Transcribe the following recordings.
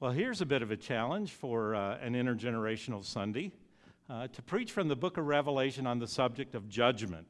Well, here's a bit of a challenge for an intergenerational Sunday, to preach from the book of Revelation on the subject of judgment.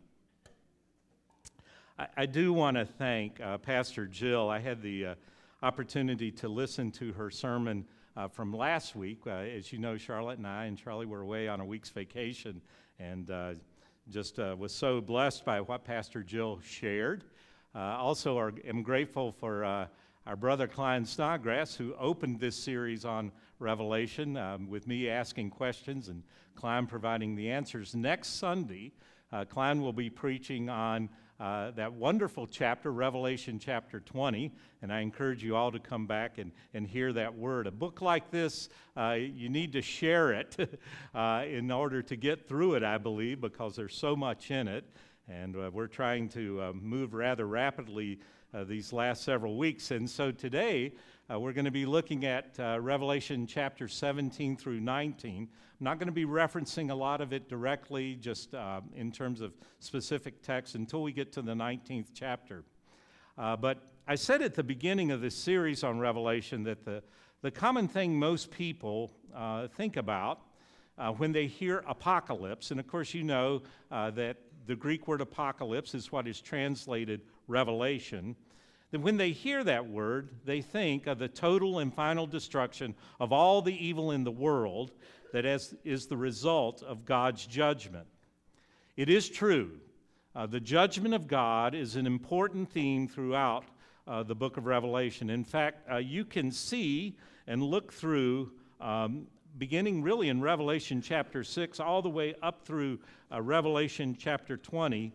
I do want to thank Pastor Jill. I had the opportunity to listen to her sermon from last week. As you know, Charlotte and I and Charlie were away on a week's vacation, and just was so blessed by what Pastor Jill shared. Also, am grateful for our brother Klein Snodgrass, who opened this series on Revelation with me asking questions and Klein providing the answers. Next Sunday, Klein will be preaching on that wonderful chapter, Revelation chapter 20, and I encourage you all to come back and hear that word. A book like this, you need to share it in order to get through it, I believe, because there's so much in it, and we're trying to move rather rapidly these last several weeks. And so today, we're going to be looking at Revelation chapter 17 through 19. I'm not going to be referencing a lot of it directly, just in terms of specific text, until we get to the 19th chapter. But I said at the beginning of this series on Revelation that the common thing most people think about when they hear apocalypse, and of course you know that the Greek word apocalypse is what is translated Revelation, that when they hear that word, they think of the total and final destruction of all the evil in the world that is the result of God's judgment. It is true. The judgment of God is an important theme throughout the book of Revelation. In fact, you can see and look through, beginning really in Revelation chapter 6, all the way up through Revelation chapter 20,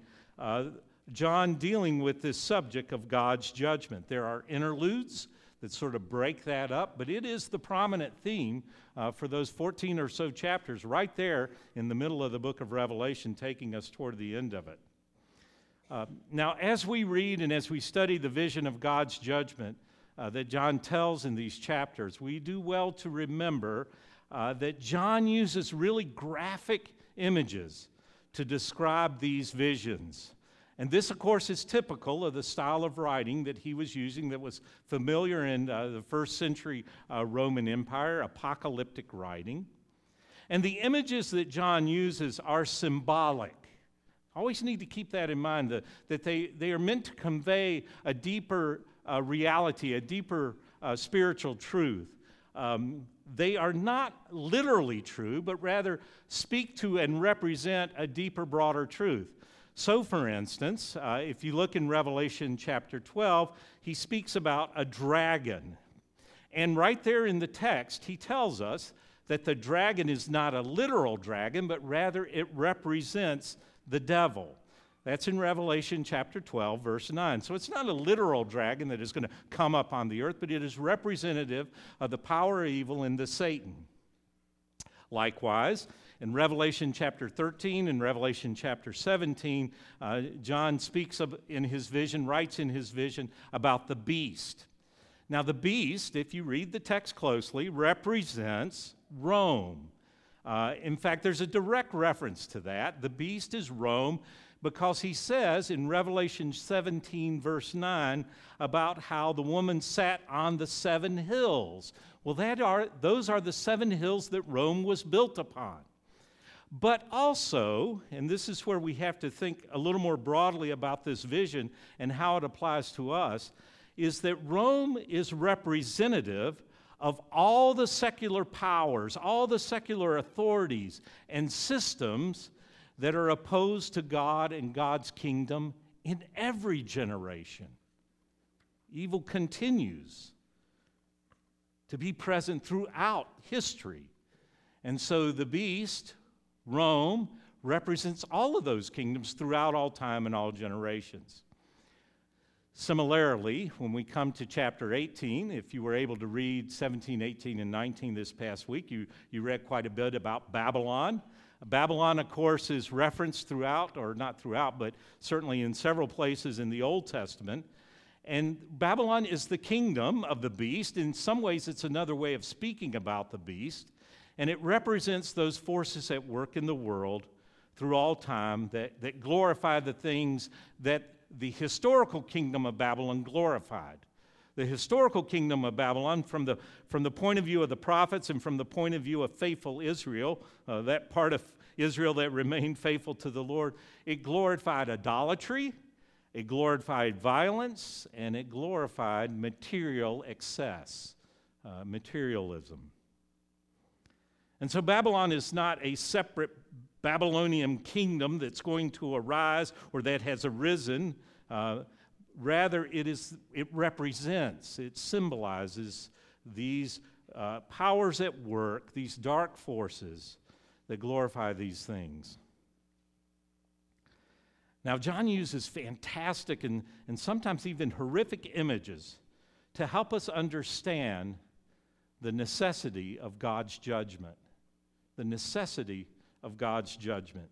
John dealing with this subject of God's judgment. There are interludes that sort of break that up, but it is the prominent theme for those 14 or so chapters right there in the middle of the book of Revelation, taking us toward the end of it. Now, as we read and as we study the vision of God's judgment that John tells in these chapters, we do well to remember that John uses really graphic images to describe these visions. And this, of course, is typical of the style of writing that he was using that was familiar in the first century Roman Empire, apocalyptic writing. And the images that John uses are symbolic. Always need to keep that in mind, that they are meant to convey a deeper reality, a deeper spiritual truth. They are not literally true, but rather speak to and represent a deeper, broader truth. So, for instance, if you look in Revelation chapter 12, he speaks about a dragon. And right there in the text, he tells us that the dragon is not a literal dragon, but rather it represents the devil. That's in Revelation chapter 12, verse 9. So it's not a literal dragon that is going to come up on the earth, but it is representative of the power of evil in the Satan. Likewise, in Revelation chapter 13 and Revelation chapter 17, John speaks of, writes in his vision about the beast. Now the beast, if you read the text closely, represents Rome. In fact, there's a direct reference to that. The beast is Rome because he says in Revelation 17, verse 9, about how the woman sat on the 7 hills. Well, those are the 7 hills that Rome was built upon. But also, and this is where we have to think a little more broadly about this vision and how it applies to us, is that Rome is representative of all the secular powers, all the secular authorities and systems that are opposed to God and God's kingdom in every generation. Evil continues to be present throughout history. And so the beast, Rome, represents all of those kingdoms throughout all time and all generations. Similarly, when we come to chapter 18, if you were able to read 17, 18, and 19 this past week, you read quite a bit about Babylon. Babylon, of course, is referenced throughout, or not throughout, but certainly in several places in the Old Testament. And Babylon is the kingdom of the beast. In some ways, it's another way of speaking about the beast. And it represents those forces at work in the world through all time that glorify the things that the historical kingdom of Babylon glorified. the historical kingdom of Babylon, from the point of view of the prophets and from the point of view of faithful Israel, that part of Israel that remained faithful to the Lord, it glorified idolatry, it glorified violence, and it glorified material excess, materialism. And so Babylon is not a separate Babylonian kingdom that's going to arise or that has arisen. Rather, it represents, it symbolizes these powers at work, these dark forces that glorify these things. Now, John uses fantastic and sometimes even horrific images to help us understand the necessity of God's judgment. The necessity of God's judgment.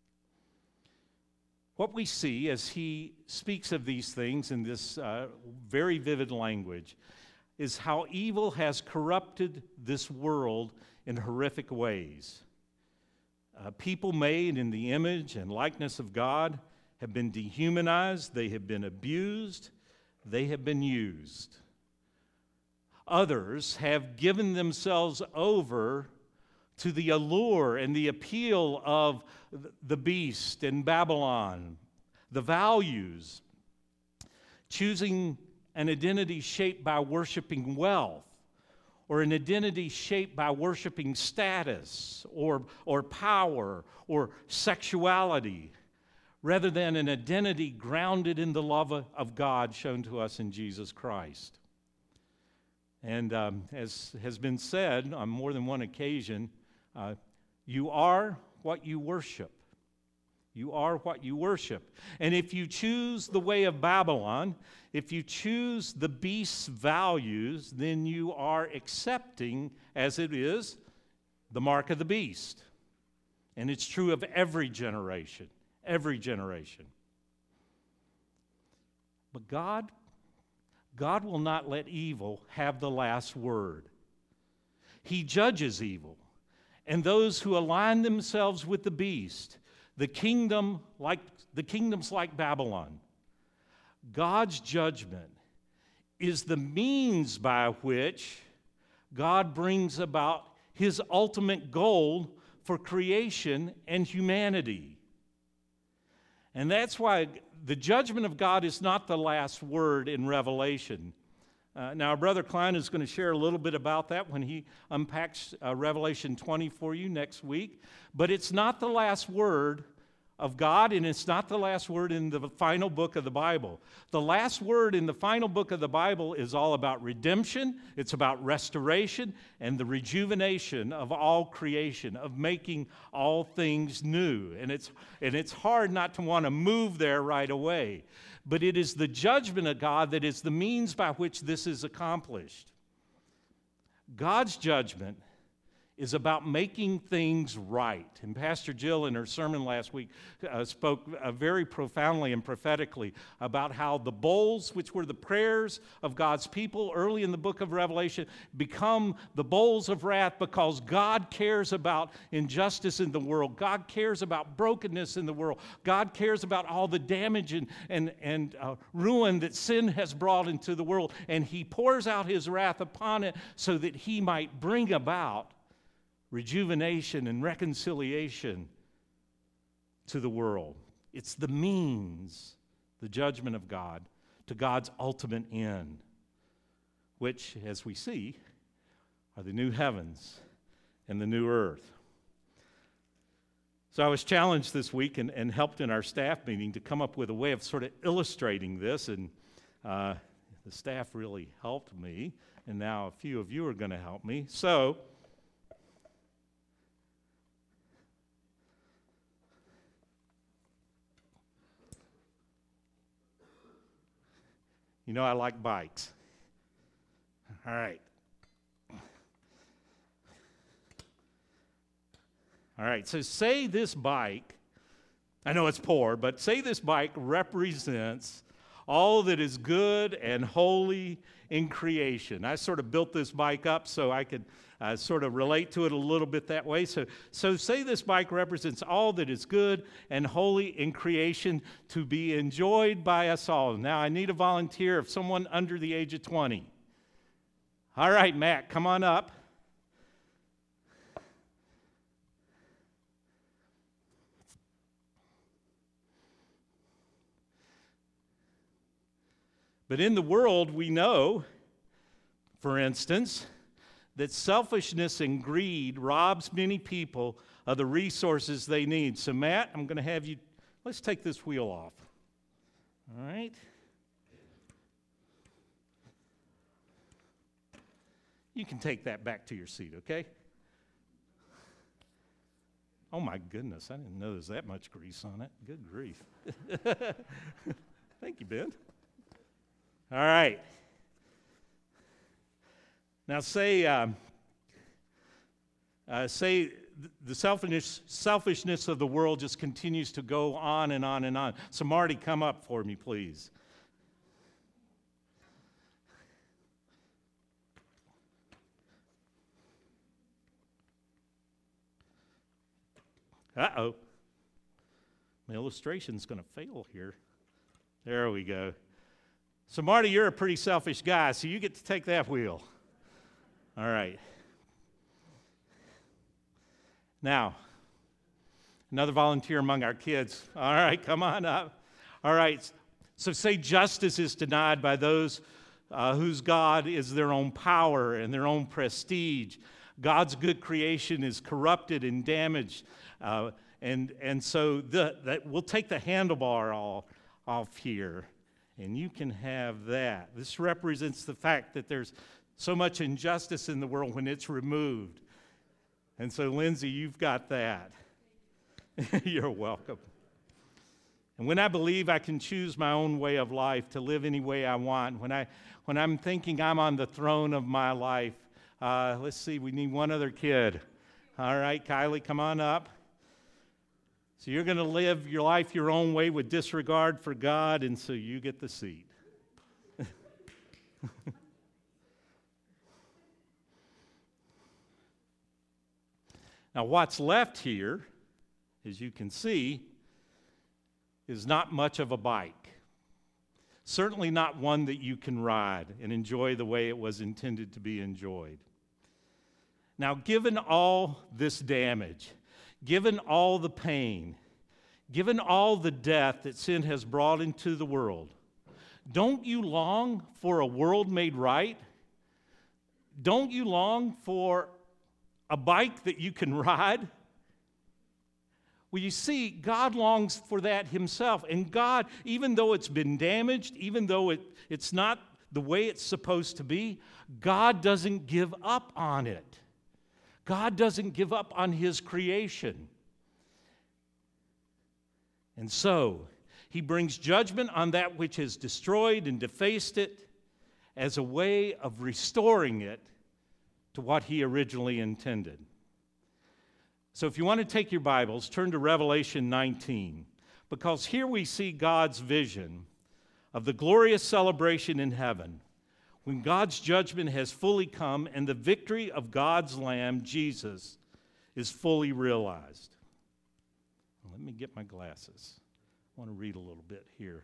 What we see as he speaks of these things in this very vivid language is how evil has corrupted this world in horrific ways. People made in the image and likeness of God have been dehumanized, they have been abused, they have been used. Others have given themselves over to the allure and the appeal of the beast in Babylon, the values, choosing an identity shaped by worshiping wealth, or an identity shaped by worshiping status, or power, or sexuality, rather than an identity grounded in the love of God shown to us in Jesus Christ. And as has been said on more than one occasion, you are what you worship. You are what you worship. And if you choose the way of Babylon, if you choose the beast's values, then you are accepting, as it is, the mark of the beast. And it's true of every generation, every generation. But God will not let evil have the last word. He judges evil. And those who align themselves with the beast, the kingdoms like Babylon, God's judgment is the means by which God brings about his ultimate goal for creation and humanity. And that's why the judgment of God is not the last word in Revelation. Now, Brother Klein is going to share a little bit about that when he unpacks Revelation 20 for you next week. But it's not the last word of God, and it's not the last word in the final book of the Bible. The last word in the final book of the Bible is all about redemption, it's about restoration, and the rejuvenation of all creation, of making all things new. And it's hard not to want to move there right away. But it is the judgment of God that is the means by which this is accomplished. God's judgment is about making things right. And Pastor Jill, in her sermon last week, spoke very profoundly and prophetically about how the bowls, which were the prayers of God's people early in the book of Revelation, become the bowls of wrath because God cares about injustice in the world. God cares about brokenness in the world. God cares about all the damage and ruin that sin has brought into the world. And he pours out his wrath upon it so that he might bring about rejuvenation and reconciliation to the world. It's the means, the judgment of God, to God's ultimate end, which, as we see, are the new heavens and the new earth. So I was challenged this week and helped in our staff meeting to come up with a way of sort of illustrating this, and the staff really helped me, and now a few of you are going to help me. So you know I like bikes. All right. All right, so say this bike, I know it's poor, but say this bike represents all that is good and holy in creation. I sort of built this bike up so I could sort of relate to it a little bit that way. So say this bike represents all that is good and holy in creation to be enjoyed by us all. Now, I need a volunteer of someone under the age of 20. All right, Matt, come on up. But in the world, we know, for instance, that selfishness and greed robs many people of the resources they need. So, Matt, I'm going to have you, let's take this wheel off. All right? You can take that back to your seat, okay? Oh, my goodness, I didn't know there was that much grease on it. Good grief. Thank you, Ben. All right. Now say the selfishness of the world just continues to go on and on and on. So Marty, come up for me, please. Uh-oh. My illustration's going to fail here. There we go. So, Marty, you're a pretty selfish guy, so you get to take that wheel. All right. Now, another volunteer among our kids. All right, come on up. All right. So say justice is denied by those whose God is their own power and their own prestige. God's good creation is corrupted and damaged. And so we'll take the handlebar off here. And you can have that. This represents the fact that there's so much injustice in the world when it's removed. And so, Lindsay, you've got that. You're welcome. And when I believe I can choose my own way of life to live any way I want, when I'm thinking I'm on the throne of my life, let's see, we need one other kid. All right, Kylie, come on up. So you're going to live your life your own way with disregard for God, and so you get the seat. Now, what's left here, as you can see, is not much of a bike. Certainly not one that you can ride and enjoy the way it was intended to be enjoyed. Now, given all this damage, given all the pain, given all the death that sin has brought into the world, don't you long for a world made right? Don't you long for a bike that you can ride? Well, you see, God longs for that himself. And God, even though it's been damaged, even though it's not the way it's supposed to be, God doesn't give up on it. God doesn't give up on his creation. And so, he brings judgment on that which has destroyed and defaced it as a way of restoring it to what he originally intended. So if you want to take your Bibles, turn to Revelation 19, because here we see God's vision of the glorious celebration in heaven when God's judgment has fully come and the victory of God's Lamb, Jesus, is fully realized. Let me get my glasses. I want to read a little bit here.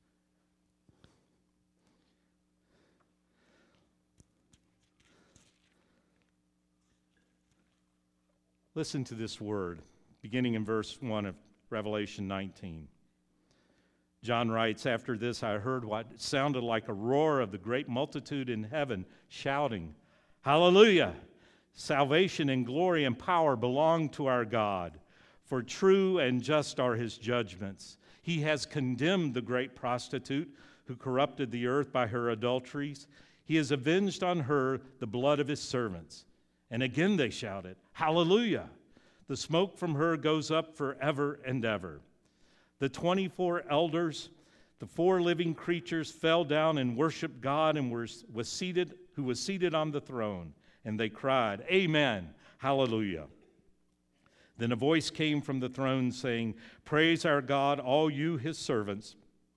Listen to this word, beginning in verse 1 of Revelation 19. John writes, "After this I heard what sounded like a roar of the great multitude in heaven, shouting, 'Hallelujah! Salvation and glory and power belong to our God, for true and just are his judgments. He has condemned the great prostitute who corrupted the earth by her adulteries. He has avenged on her the blood of his servants.' And again they shouted, 'Hallelujah! The smoke from her goes up forever and ever.' The 24 elders, the 4 living creatures, fell down and worshiped God and who was seated on the throne. And they cried, 'Amen, hallelujah.' Then a voice came from the throne saying, 'Praise our God, all you his servants,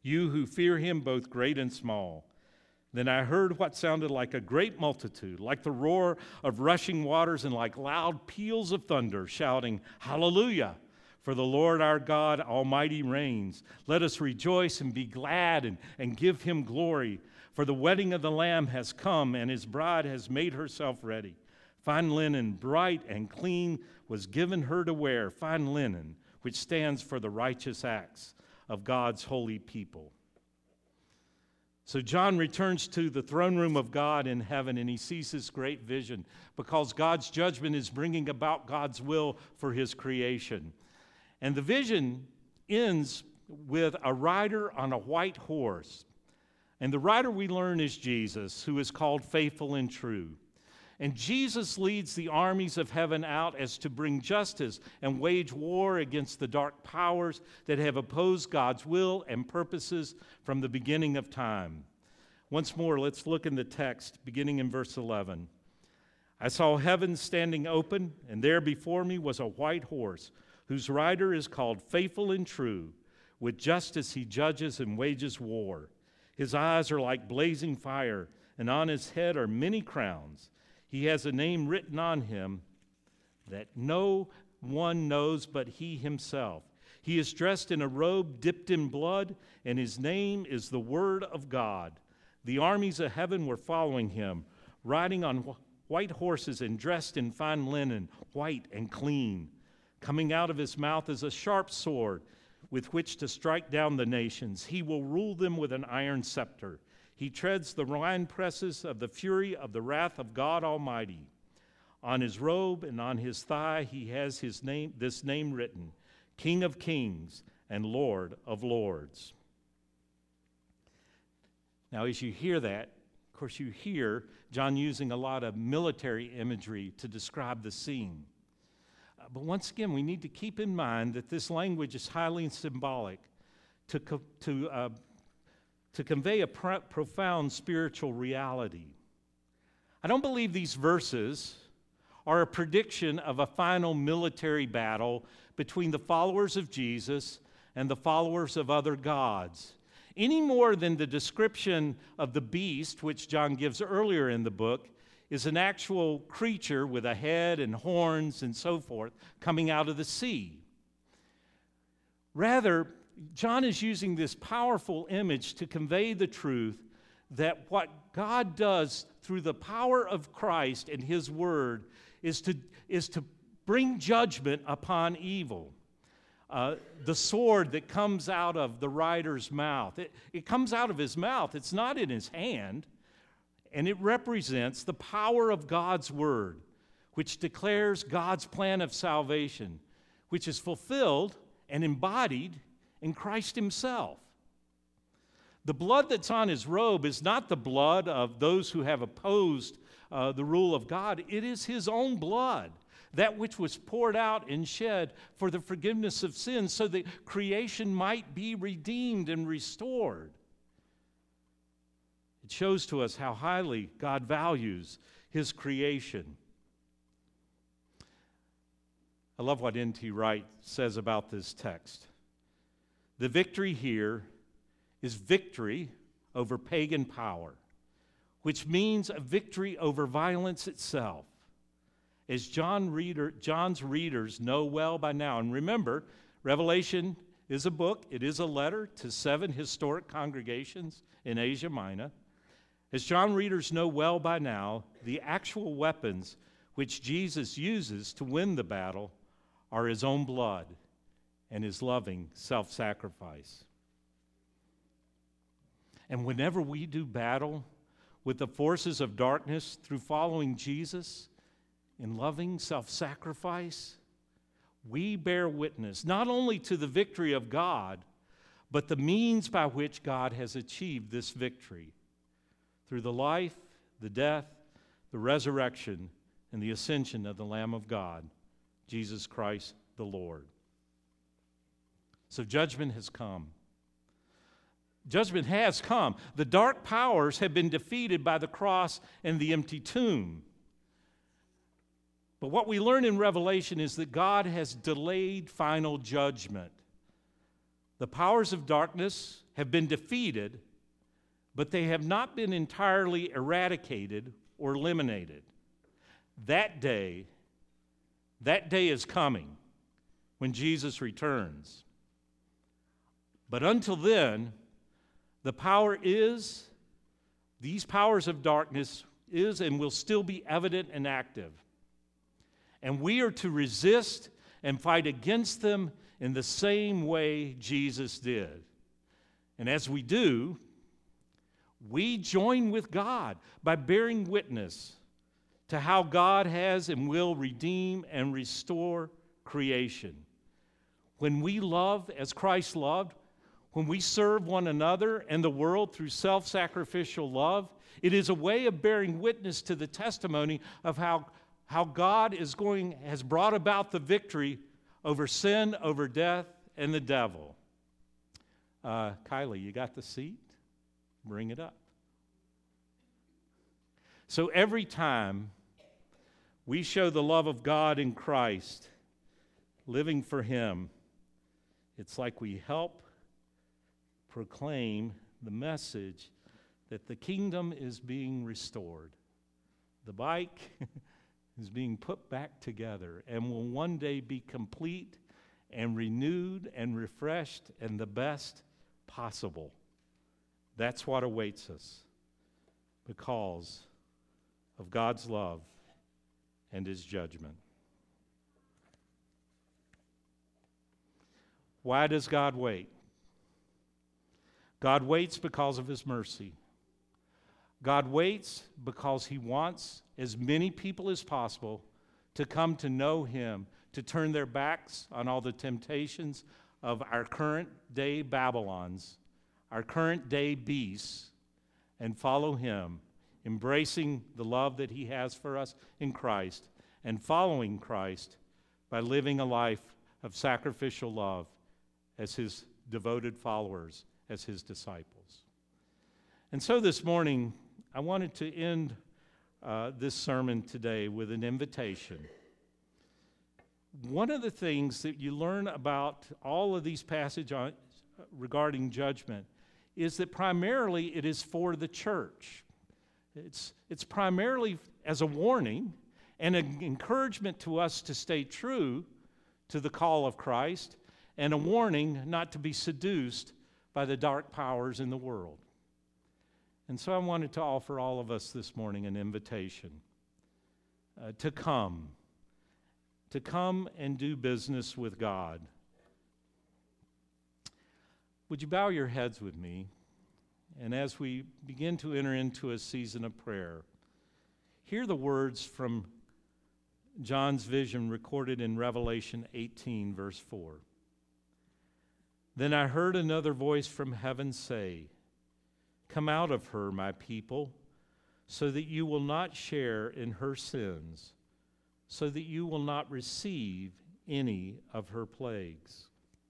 you who fear him, both great and small. Then I heard what sounded like a great multitude, like the roar of rushing waters and like loud peals of thunder, shouting, Hallelujah! For the Lord our God Almighty reigns. Let us rejoice and be glad and give him glory. For the wedding of the Lamb has come, and his bride has made herself ready. Fine linen, bright and clean, was given her to wear, fine linen, which stands for the righteous acts of God's holy people. So John returns to the throne room of God in heaven, and he sees this great vision because God's judgment is bringing about God's will for his creation. And the vision ends with a rider on a white horse. And the rider, we learn, is Jesus, who is called Faithful and True. And Jesus leads the armies of heaven out as to bring justice and wage war against the dark powers that have opposed God's will and purposes from the beginning of time. Once more, let's look in the text, beginning in verse 11. I saw heaven standing open, and there before me was a white horse, whose rider is called Faithful and True. With justice he judges and wages war. His eyes are like blazing fire, and on his head are many crowns. He has a name written on him that no one knows but he himself. He is dressed in a robe dipped in blood, and his name is the Word of God. The armies of heaven were following him, riding on white horses and dressed in fine linen, white and clean. Coming out of his mouth is a sharp sword with which to strike down the nations. He will rule them with an iron scepter. He treads the winepresses of the fury of the wrath of God Almighty. On his robe and on his thigh he has this name written, King of Kings and Lord of Lords. Now, as you hear that, of course, you hear John using a lot of military imagery to describe the scene. But once again, we need to keep in mind that this language is highly symbolic to convey a profound spiritual reality. I don't believe these verses are a prediction of a final military battle between the followers of Jesus and the followers of other gods, any more than the description of the beast, which John gives earlier in the book, is an actual creature with a head and horns and so forth coming out of the sea. Rather, John is using this powerful image to convey the truth that what God does through the power of Christ and his word is to bring judgment upon evil. The sword that comes out of the rider's mouth, it comes out of his mouth. It's not in his hand. And it represents the power of God's word, which declares God's plan of salvation, which is fulfilled and embodied in Christ himself. The blood that's on his robe is not the blood of those who have opposed the rule of God. It is his own blood, that which was poured out and shed for the forgiveness of sins so that creation might be redeemed and restored. It shows to us how highly God values his creation. I love what N.T. Wright says about this text. The victory here is victory over pagan power, which means a victory over violence itself. As John's readers know well by now, and remember, Revelation is a book, it is a letter to 7 historic congregations in Asia Minor. As John readers know well by now, the actual weapons which Jesus uses to win the battle are his own blood and his loving self-sacrifice. And whenever we do battle with the forces of darkness through following Jesus in loving self-sacrifice, we bear witness not only to the victory of God, but the means by which God has achieved this victory. Through the life, the death, the resurrection, and the ascension of the Lamb of God, Jesus Christ the Lord. So judgment has come. Judgment has come. The dark powers have been defeated by the cross and the empty tomb. But what we learn in Revelation is that God has delayed final judgment. The powers of darkness have been defeated, but they have not been entirely eradicated or eliminated. That day is coming when Jesus returns. But until then, these powers of darkness is and will still be evident and active. And we are to resist and fight against them in the same way Jesus did. And as we do, we join with God by bearing witness to how God has and will redeem and restore creation. When we love as Christ loved, when we serve one another and the world through self-sacrificial love, it is a way of bearing witness to the testimony of how God has brought about the victory over sin, over death, and the devil. Kylie, you got the seat? Bring it up. So every time we show the love of God in Christ, living for Him, it's like we help proclaim the message that the kingdom is being restored. The bike is being put back together and will one day be complete and renewed and refreshed and the best possible. That's what awaits us because of God's love and His judgment. Why does God wait? God waits because of His mercy. God waits because He wants as many people as possible to come to know Him, to turn their backs on all the temptations of our current day Babylons, our current day beasts, and follow Him, embracing the love that He has for us in Christ, and following Christ by living a life of sacrificial love as His devoted followers, as His disciples. And so this morning, I wanted to end this sermon today with an invitation. One of the things that you learn about all of these passages regarding judgment is that primarily it is for the church. It's primarily as a warning and an encouragement to us to stay true to the call of Christ, and a warning not to be seduced by the dark powers in the world. And so I wanted to offer all of us this morning an invitation to come and do business with God. Would you bow your heads with me? And as we begin to enter into a season of prayer, hear the words from John's vision recorded in Revelation 18, verse 4. Then I heard another voice from heaven say, "Come out of her, my people, so that you will not share in her sins, so that you will not receive any of her plagues."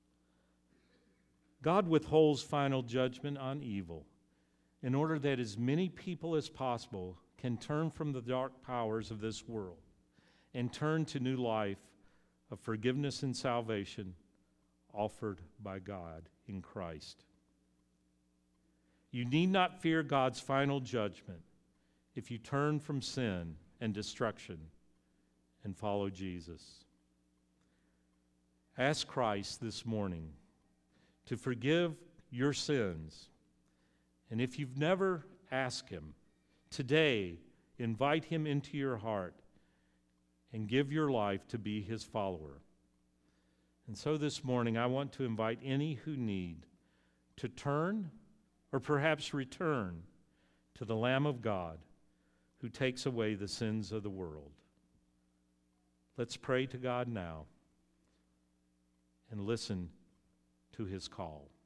God withholds final judgment on evil in order that as many people as possible can turn from the dark powers of this world and turn to new life of forgiveness and salvation offered by God in Christ. You need not fear God's final judgment if you turn from sin and destruction and follow Jesus. Ask Christ this morning to forgive your sins. And if you've never asked Him, today invite Him into your heart and give your life to be His follower. And so this morning I want to invite any who need to turn or perhaps return to the Lamb of God who takes away the sins of the world. Let's pray to God now and listen to His call.